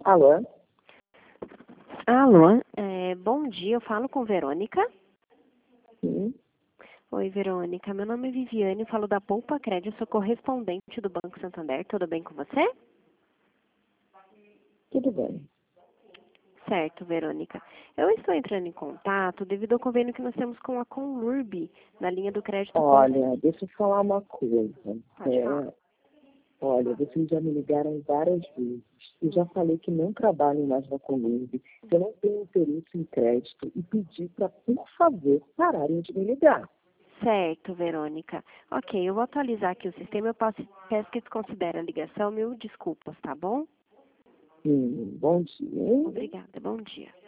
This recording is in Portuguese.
Alô? Alô, bom dia, eu falo com Verônica. Sim, Oi, Verônica, meu nome é Viviane, eu falo da Poupa Crédito, sou correspondente do Banco Santander, tudo bem com você? tudo bem. Certo, Verônica. Eu estou entrando em contato devido ao convênio que nós temos com a Conurb na linha do crédito. Olha, deixa eu falar uma coisa. Pode falar. Olha, vocês já me ligaram várias vezes. Eu já falei que não trabalho mais na Columbi, que eu não tenho interesse em crédito e pedi para, por favor, pararem de me ligar. Certo, Verônica. Ok, eu vou atualizar aqui o sistema, peço que desconsidere a ligação, mil desculpas, tá bom? Bom dia. Obrigada, bom dia.